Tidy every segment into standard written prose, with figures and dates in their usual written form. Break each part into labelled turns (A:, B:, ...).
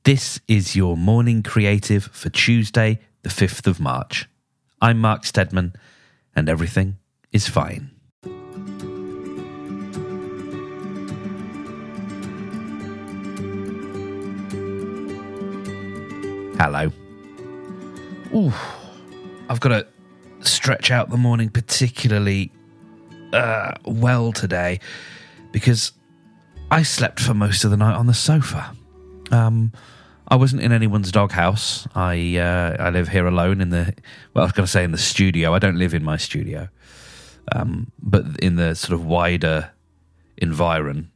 A: This is your morning creative for Tuesday, the 5th of March. I'm Mark Steadman, and everything is fine. Hello. Ooh, I've got to stretch out the morning particularly well today because I slept for most of the night on the sofa. I wasn't in anyone's doghouse. I live here alone in the studio. I don't live in my studio, but in the sort of wider environ.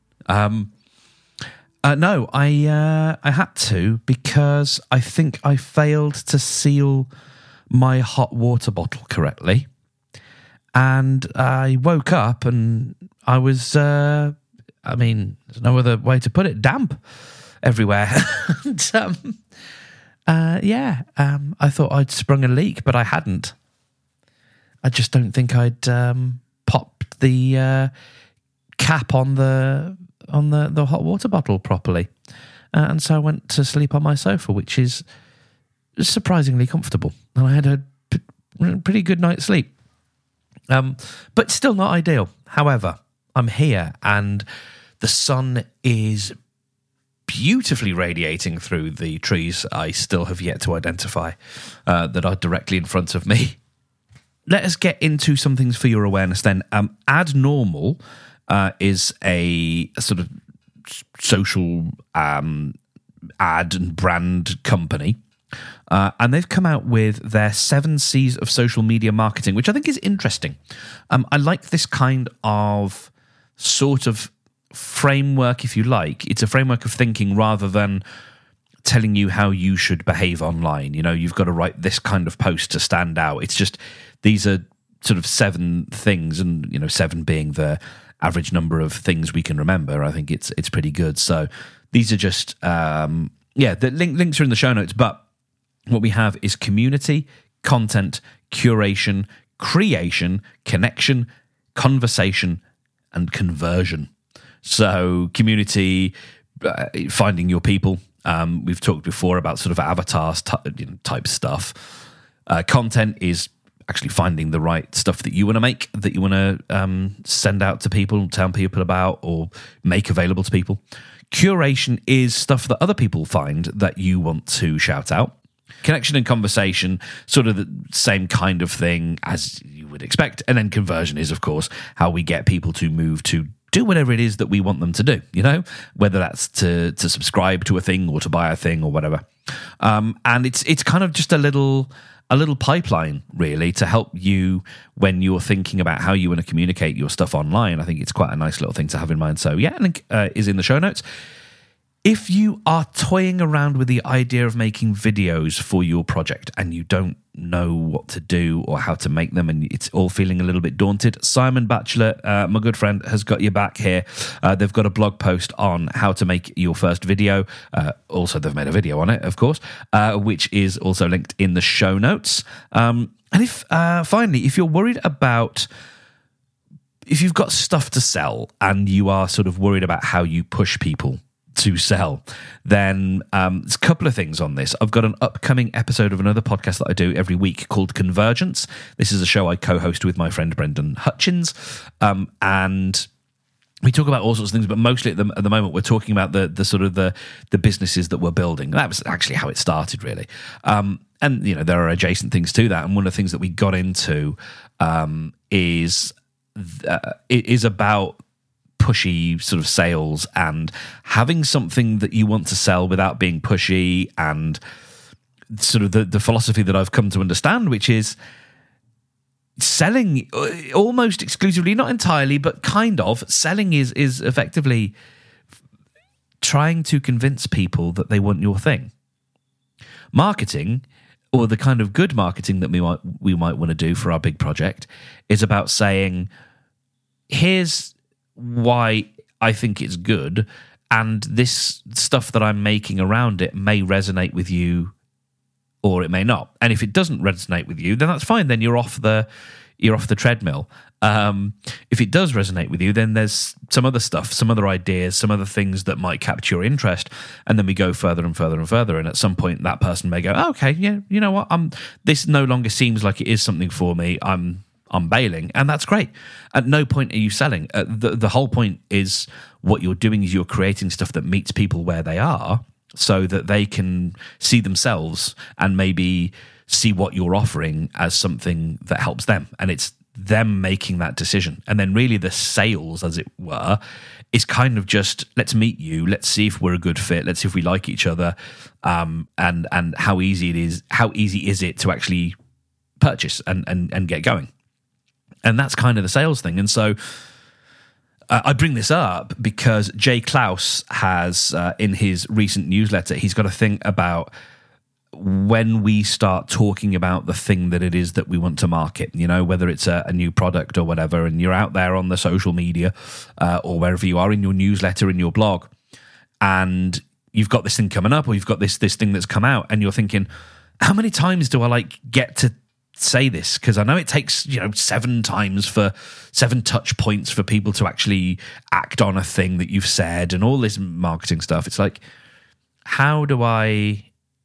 A: No, I had to because I think I failed to seal my hot water bottle correctly, and I woke up and I was, there's no other way to put it, damp everywhere. And, I thought I'd sprung a leak, but I hadn't. I just don't think I'd popped the cap on the hot water bottle properly, and so I went to sleep on my sofa, which is surprisingly comfortable, and I had a pretty good night's sleep, but still not ideal. However, I'm here and the sun is beautifully radiating through the trees I still have yet to identify that are directly in front of me. Let us get into some things for your awareness then. AdNormal is a sort of social ad and brand company, and they've come out with their 7 C's of social media marketing, which I think is interesting. I like this kind of sort of framework, if you like. It's a framework of thinking rather than telling you how you should behave online. You know, you've got to write this kind of post to stand out. It's just, these are sort of 7 things, and 7 being the average number of things we can remember. I think it's pretty good. So these are just the links are in the show notes, but what we have is community, content, curation, creation, connection, conversation, and conversion. So community, finding your people. We've talked before about sort of avatars type stuff. Content is actually finding the right stuff that you want to make, that you want to send out to people, tell people about, or make available to people. Curation is stuff that other people find that you want to shout out. Connection and conversation, sort of the same kind of thing as you would expect. And then conversion is, of course, how we get people to move to do whatever it is that we want them to do, whether that's to subscribe to a thing or to buy a thing or whatever. And it's kind of just a little pipeline, really, to help you when you're thinking about how you want to communicate your stuff online. I think it's quite a nice little thing to have in mind. So yeah, link is in the show notes. If you are toying around with the idea of making videos for your project and you don't know what to do or how to make them, and it's all feeling a little bit daunted, Simon Batchelor, my good friend, has got your back here. They've got a blog post on how to make your first video. Also, they've made a video on it, of course, which is also linked in the show notes. And if you're worried about, if you've got stuff to sell and you are sort of worried about how you push people to sell, then there's a couple of things on this. I've got an upcoming episode of another podcast that I do every week called Convergence. This is a show I co-host with my friend Brendan Hutchins, and we talk about all sorts of things, but mostly at the moment we're talking about the sort of the businesses that we're building. That was actually how it started, really. And there are adjacent things to that, and one of the things that we got into is about pushy sort of sales and having something that you want to sell without being pushy, and sort of the philosophy that I've come to understand, which is selling almost exclusively, not entirely, but kind of. Selling is effectively trying to convince people that they want your thing. Marketing, or the kind of good marketing that we might want to do for our big project, is about saying, here's why I think it's good, and this stuff that I'm making around it may resonate with you or it may not. And if it doesn't resonate with you, then that's fine. Then you're off the treadmill. If it does resonate with you, then there's some other stuff, some other ideas, some other things that might capture your interest, and then we go further and further and further. And at some point, that person may go, oh, "Okay, yeah, you know what? This no longer seems like it is something for me. I'm bailing," and that's great. At no point are you selling. The whole point is what you're doing is you're creating stuff that meets people where they are, so that they can see themselves and maybe see what you're offering as something that helps them, and it's them making that decision. And then really the sales, as it were, is kind of just, let's meet you, let's see if we're a good fit, let's see if we like each other, and how easy is it to actually purchase and get going. And that's kind of the sales thing. And so I bring this up because Jay Clouse has, in his recent newsletter, he's got a thing about when we start talking about the thing that it is that we want to market, whether it's a new product or whatever, and you're out there on the social media or wherever you are in your newsletter, in your blog, and you've got this thing coming up, or you've got this thing that's come out, and you're thinking, how many times do I get to say this? Because I know it takes 7 touch points for people to actually act on a thing that you've said, and all this marketing stuff. It's like, how do I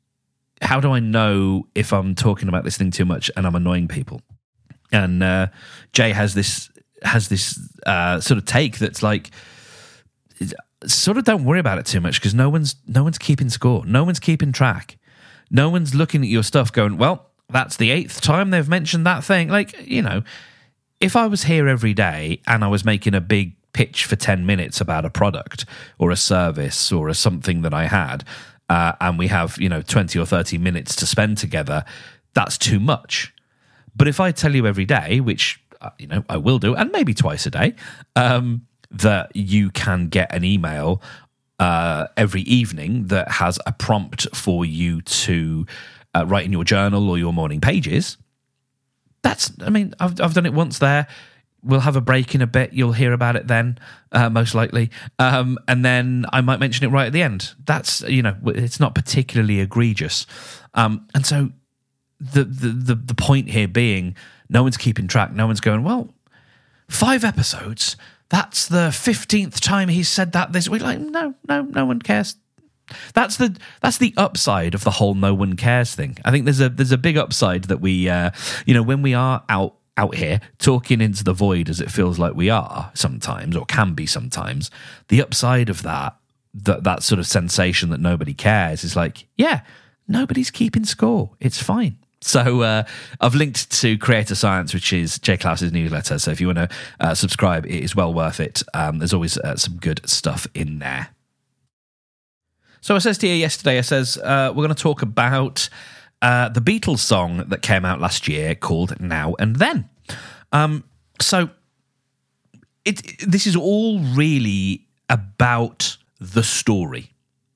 A: know if I'm talking about this thing too much and I'm annoying people? And Jay has this sort of take that's like, sort of don't worry about it too much, because no one's keeping score, no one's keeping track, no one's looking at your stuff going, well, that's the 8th time they've mentioned that thing. If I was here every day and I was making a big pitch for 10 minutes about a product or a service or something that I had, and we have 20 or 30 minutes to spend together, that's too much. But if I tell you every day, which I will do, and maybe twice a day, that you can get an email every evening that has a prompt for you to write in your journal or your morning pages, I've done it once there. We'll have a break in a bit. You'll hear about it then, most likely. And then I might mention it right at the end. That's, it's not particularly egregious. And so the point here being, no one's keeping track. No one's going, well, 5 episodes, that's the 15th time he's said that this week. No one cares. That's the upside of the whole no one cares thing. I think there's a big upside that we, when we are out here talking into the void, as it feels like we are sometimes, or can be sometimes, the upside of that sort of sensation that nobody cares is like, yeah, nobody's keeping score. It's fine. So I've linked to Creator Science, which is Jay Clouse's newsletter. So if you want to subscribe, it is well worth it. There's always some good stuff in there. So I says to you yesterday, we're going to talk about the Beatles song that came out last year called Now and Then. So this is all really about the story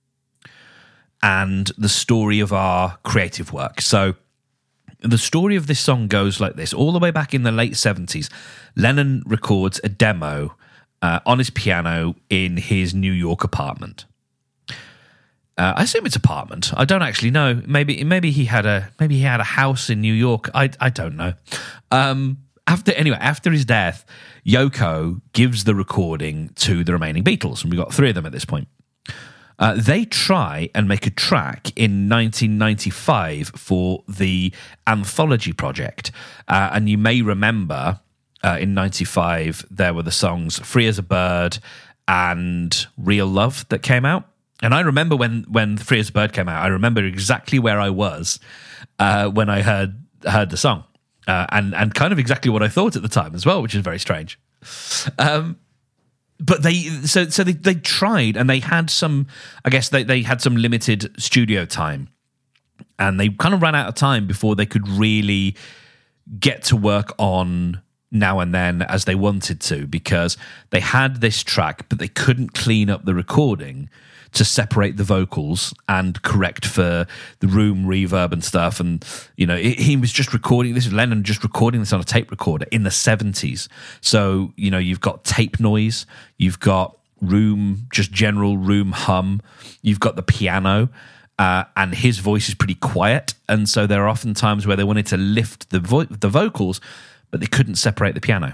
A: and the story of our creative work. So the story of this song goes like this. All the way back in the late 70s, Lennon records a demo on his piano in his New York apartment. I assume it's apartment. I don't actually know. Maybe he had a house in New York. I don't know. After his death, Yoko gives the recording to the remaining Beatles, and we've got 3 of them at this point. They try and make a track in 1995 for the Anthology Project, and you may remember in 95 there were the songs "Free as a Bird" and "Real Love" that came out. And I remember when "Free as a Bird" came out, I remember exactly where I was when I heard the song, and kind of exactly what I thought at the time as well, which is very strange. But they tried, and they had some. I guess they had some limited studio time, and they kind of ran out of time before they could really get to work on Now and Then as they wanted to, because they had this track, but they couldn't clean up the recording to separate the vocals and correct for the room reverb and stuff. And, he was just recording this, Lennon just recording this on a tape recorder in the 70s. So, you've got tape noise, you've got general room hum, you've got the piano. and his voice is pretty quiet, and so there are often times where they wanted to lift the vocals, but they couldn't separate the piano.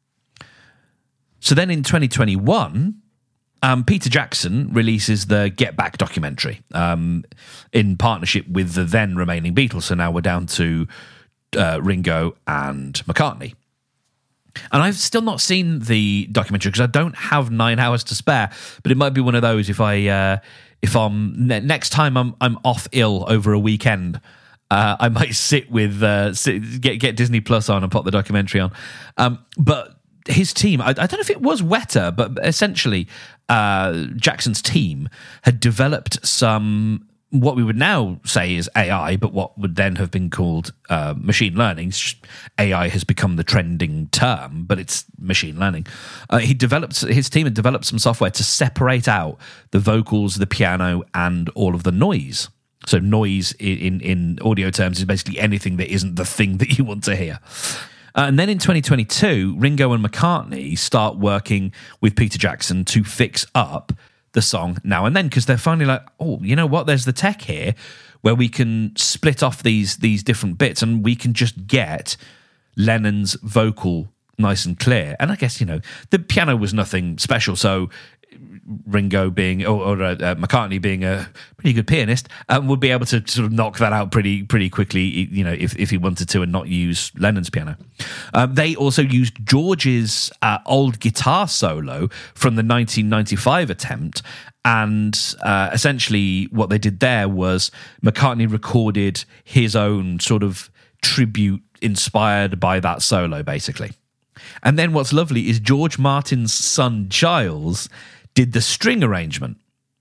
A: So then in 2021, Peter Jackson releases the Get Back documentary in partnership with the then remaining Beatles. So now we're down to Ringo and McCartney. And I've still not seen the documentary because I don't have 9 hours to spare. But it might be one of those if I'm next time I'm off ill over a weekend, I might sit with get Disney Plus on and pop the documentary on. But his team, I don't know if it was Weta, but essentially Jackson's team had developed some, what we would now say is AI, but what would then have been called machine learning. AI has become the trending term, but it's machine learning. His team had developed some software to separate out the vocals, the piano, and all of the noise. So noise in audio terms is basically anything that isn't the thing that you want to hear. And then in 2022, Ringo and McCartney start working with Peter Jackson to fix up the song Now and Then, because they're finally like, oh, you know what? There's the tech here where we can split off these different bits and we can just get Lennon's vocal nice and clear. And I guess, the piano was nothing special, so Ringo being or McCartney being a pretty good pianist would be able to sort of knock that out pretty quickly, if he wanted to, and not use Lennon's piano. They also used George's old guitar solo from the 1995 attempt, and essentially what they did there was McCartney recorded his own sort of tribute inspired by that solo, basically. And then what's lovely is George Martin's son Giles did the string arrangement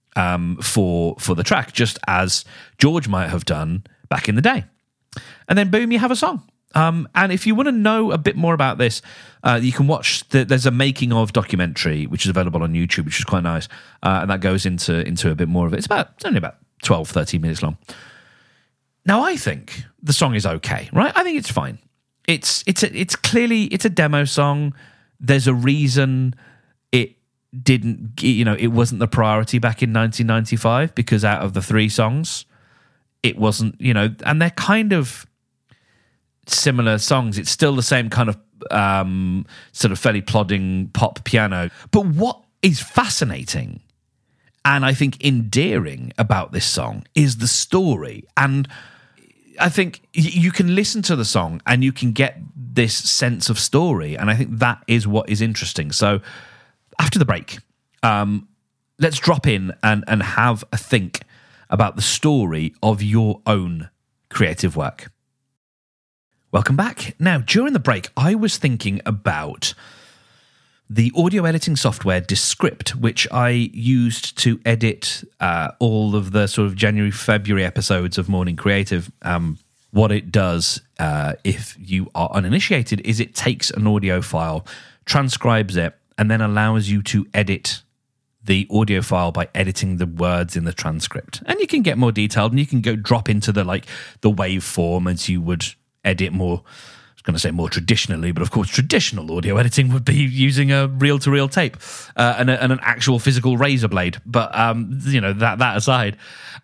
A: for the track, just as George might have done back in the day. And then boom, you have a song. And if you want to know a bit more about this, you can watch there's a making of documentary which is available on YouTube, which is quite nice, and that goes into a bit more of it. It's only about 12, 13 minutes long. Now I think the song is okay, right? I think it's fine. It's clearly a demo song. There's a reason it didn't, it wasn't the priority back in 1995, because out of the 3 songs, it wasn't, and they're kind of similar songs. It's still the same kind of sort of fairly plodding pop piano. But what is fascinating and I think endearing about this song is the story. And I think you can listen to the song and you can get this sense of story. And I think that is what is interesting. So after the break, let's drop in and have a think about the story of your own creative work. Welcome back. Now, during the break, I was thinking about the audio editing software Descript, which I used to edit all of the sort of January, February episodes of Morning Creative. What it does, if you are uninitiated, is it takes an audio file, transcribes it, and then allows you to edit the audio file by editing the words in the transcript. And you can get more detailed, and you can go drop into the waveform as you would edit more. I was going to say more traditionally, but of course traditional audio editing would be using a reel-to-reel tape and an actual physical razor blade. But that aside,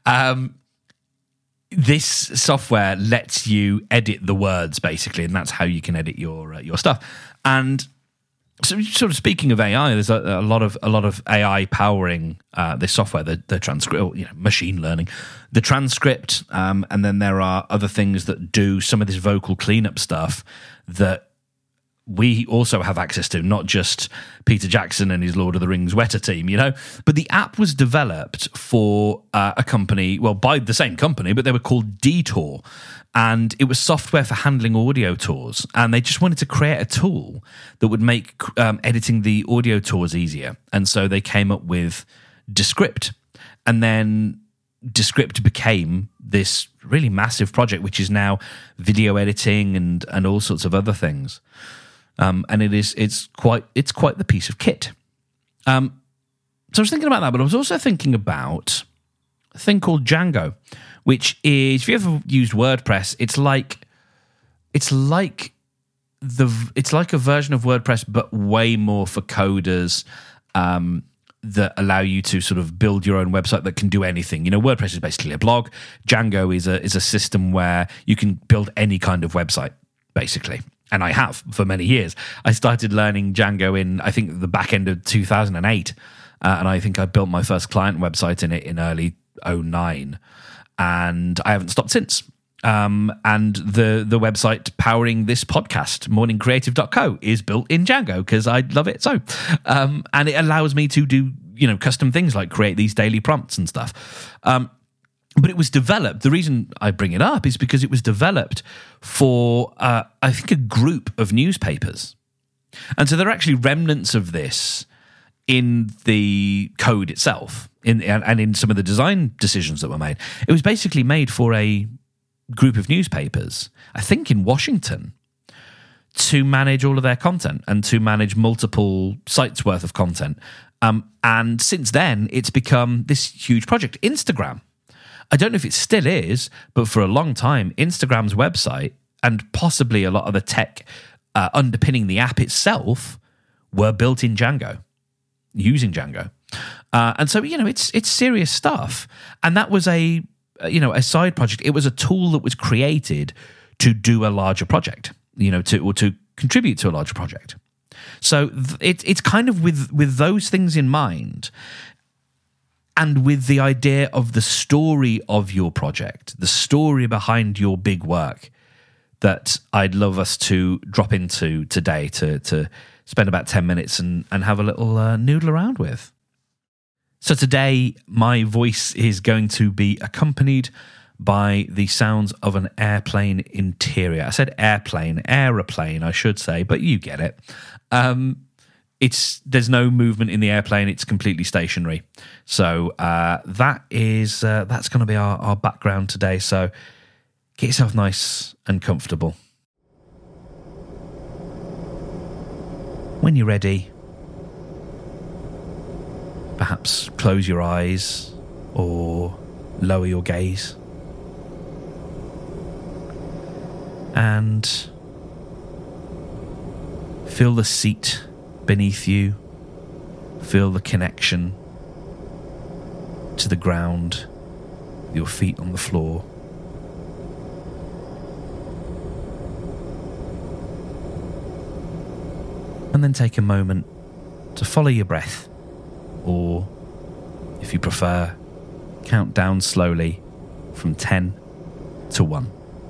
A: this software lets you edit the words basically, and that's how you can edit your stuff. And so, sort of speaking of AI, there's a lot of AI powering this software, the transcript, machine learning, the transcript, and then there are other things that do some of this vocal cleanup stuff that we also have access to, not just Peter Jackson and his Lord of the Rings Weta team, But the app was developed for a company, well, by the same company, but they were called Detour. And it was software for handling audio tours. And they just wanted to create a tool that would make editing the audio tours easier. And so they came up with Descript. And then Descript became this really massive project, which is now video editing and all sorts of other things. And it's quite the piece of kit. So I was thinking about that, but I was also thinking about a thing called Django, which is, if you ever used WordPress, it's like a version of WordPress, but way more for coders. that allow you to sort of build your own website that can do anything. WordPress is basically a blog. Django is a system where you can build any kind of website, basically. And I have for many years. I started learning Django in, I think, the back end of 2008. And I think I built my first client website in it in early 2009. And I haven't stopped since. And the website powering this podcast, morningcreative.co, is built in Django because I love it so. And it allows me to do, custom things like create these daily prompts and stuff. But it was developed. The reason I bring it up is because it was developed for, I think, a group of newspapers. And so there are actually remnants of this in the code itself and in some of the design decisions that were made. It was basically made for a group of newspapers, I think in Washington, to manage all of their content and to manage multiple sites worth of content. And since then, it's become this huge project. Instagram. I don't know if it still is, but for a long time, Instagram's website and possibly a lot of the tech underpinning the app itself were built in Django, using Django. And so, it's serious stuff. And that was a side project. It was a tool that was created to do a larger project, to contribute to a larger project. So it's kind of with those things in mind, and with the idea of the story of your project, the story behind your big work, that I'd love us to drop into today to spend about 10 minutes and have a little noodle around with. So today, my voice is going to be accompanied by the sounds of an airplane interior. I said aeroplane, I should say, but you get it. There's no movement in the airplane; it's completely stationary. So that's going to be our background today. So get yourself nice and comfortable. When you're ready, perhaps close your eyes or lower your gaze. And feel the seat beneath you. Feel the connection to the ground, your feet on the floor. And then take a moment to follow your breath. Or, if you prefer, count down slowly from 10 to 1.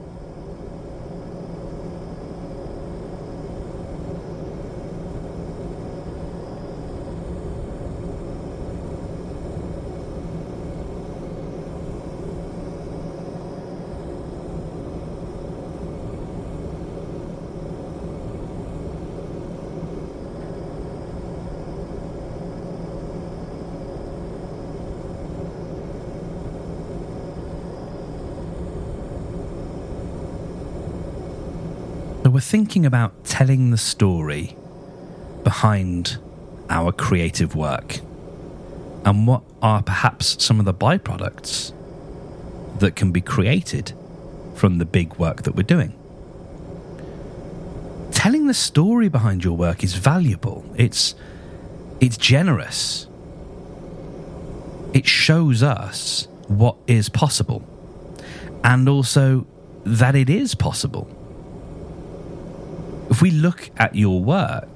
A: So we're thinking about telling the story behind our creative work and what are perhaps some of the byproducts that can be created from the big work that we're doing. Telling the story behind your work is valuable. It's generous. It shows us what is possible, and also that it is possible. If we look at your work,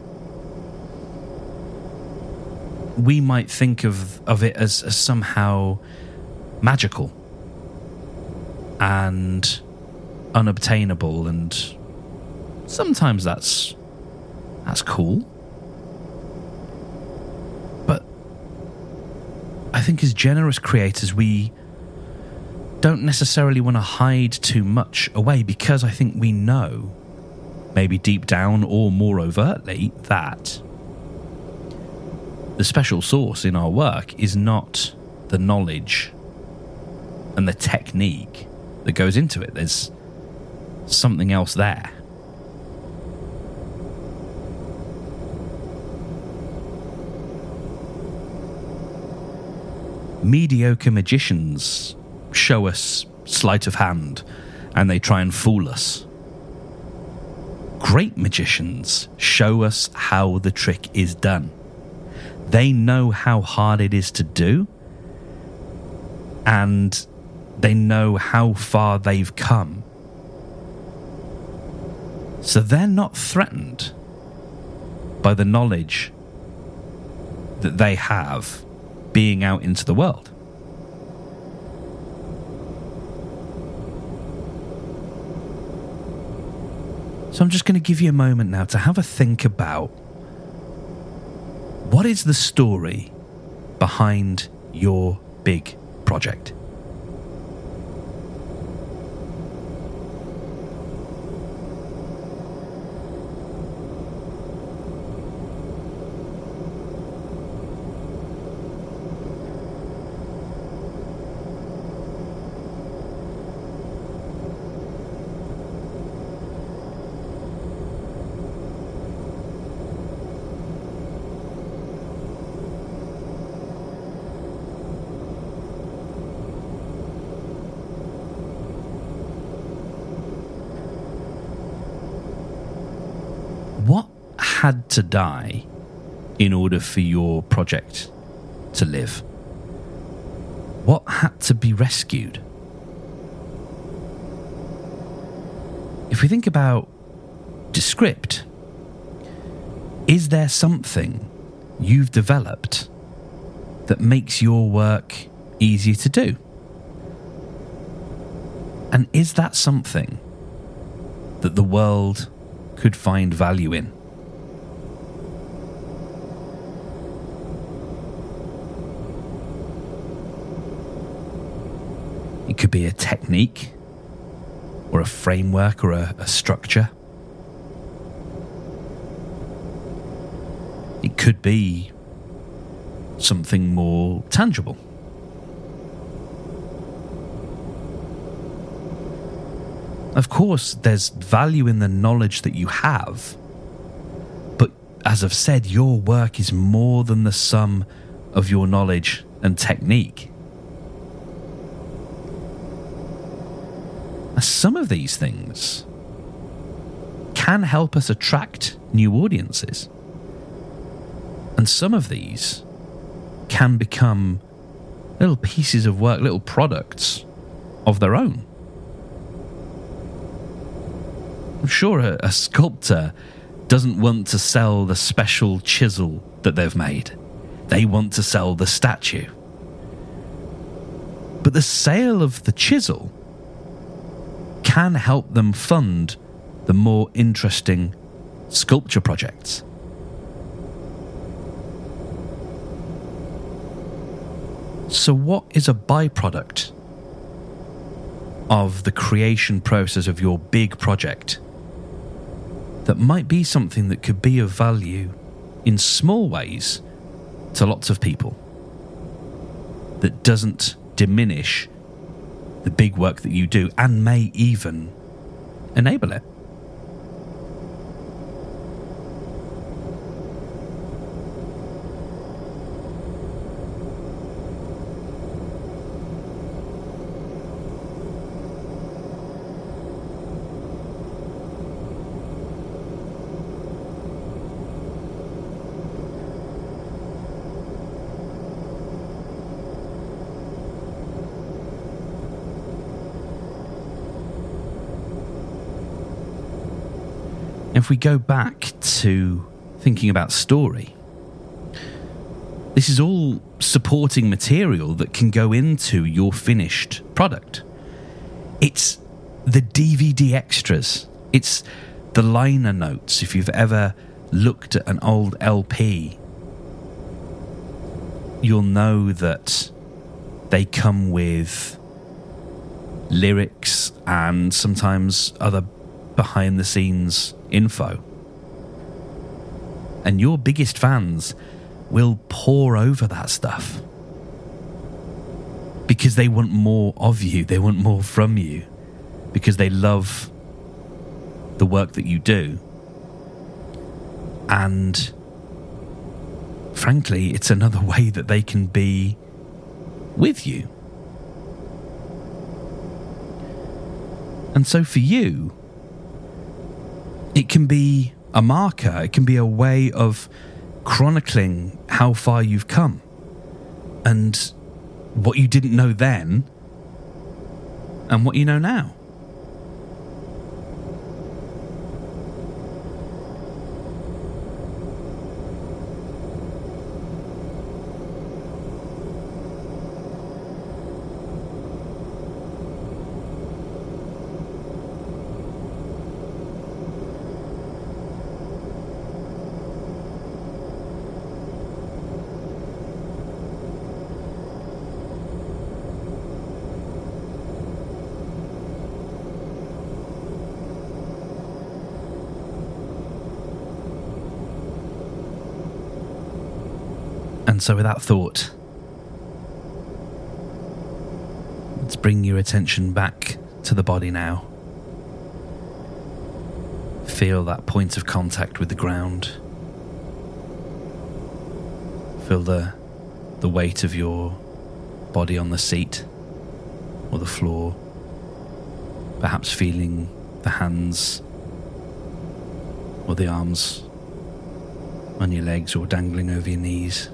A: we might think of it as somehow magical and unobtainable, and sometimes that's cool. But I think as generous creators, we don't necessarily want to hide too much away, because I think we know, maybe deep down or more overtly, that the special sauce in our work is not the knowledge and the technique that goes into it. There's something else there. Mediocre magicians show us sleight of hand and they try and fool us. Great magicians show us how the trick is done. They know how hard it is to do, and they know how far they've come. So they're not threatened by the knowledge that they have being out into the world. So I'm just going to give you a moment now to have a think about what is the story behind your big project. What had to die in order for your project to live? What had to be rescued? If we think about Descript, is there something you've developed that makes your work easier to do? And is that something that the world could find value in? It could be a technique, or a framework, or a structure. It could be something more tangible. Of course, there's value in the knowledge that you have, but as I've said, your work is more than the sum of your knowledge and technique. Some of these things can help us attract new audiences, and some of these can become little pieces of work, little products of their own. I'm sure a sculptor doesn't want to sell the special chisel that they've made. They want to sell the statue. But the sale of the chisel can help them fund the more interesting sculpture projects. So what is a byproduct of the creation process of your big project that might be something that could be of value in small ways to lots of people, that doesn't diminish the big work that you do and may even enable it? If we go back to thinking about story, this is all supporting material that can go into your finished product. It's the DVD extras. It's the liner notes. If you've ever looked at an old LP, you'll know that they come with lyrics and sometimes other behind-the-scenes info. And your biggest fans will pore over that stuff because they want more of you, they want more from you, because they love the work that you do. And frankly, it's another way that they can be with you. And so for you, it can be a marker, it can be a way of
B: chronicling how far you've come and what you didn't know then and what you know now. And so with that thought, let's bring your attention back to the body now. Feel that point of contact with the ground. Feel the weight of your body on the seat or the floor. Perhaps feeling the hands or the arms on your legs or dangling over your knees.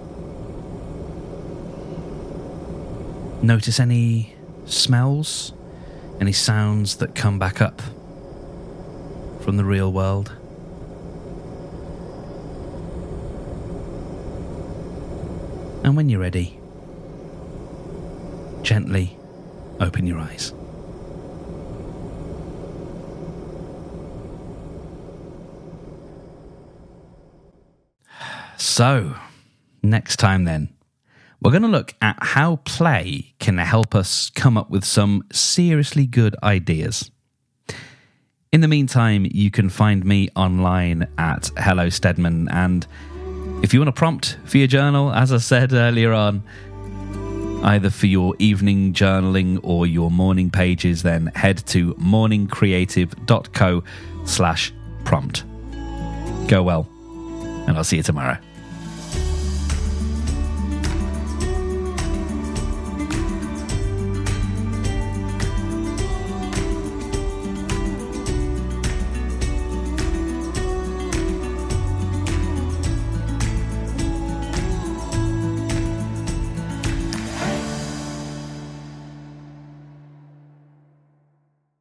B: Notice any smells, any sounds that come back up from the real world. And when you're ready, gently open your eyes. So, next time then, we're going to look at how play can help us come up with some seriously good ideas. In the meantime, you can find me online at Hello Steadman, and if you want a prompt for your journal, as I said earlier on, either for your evening journaling or your morning pages, then head to morningcreative.co/prompt. Go well, and I'll see you tomorrow.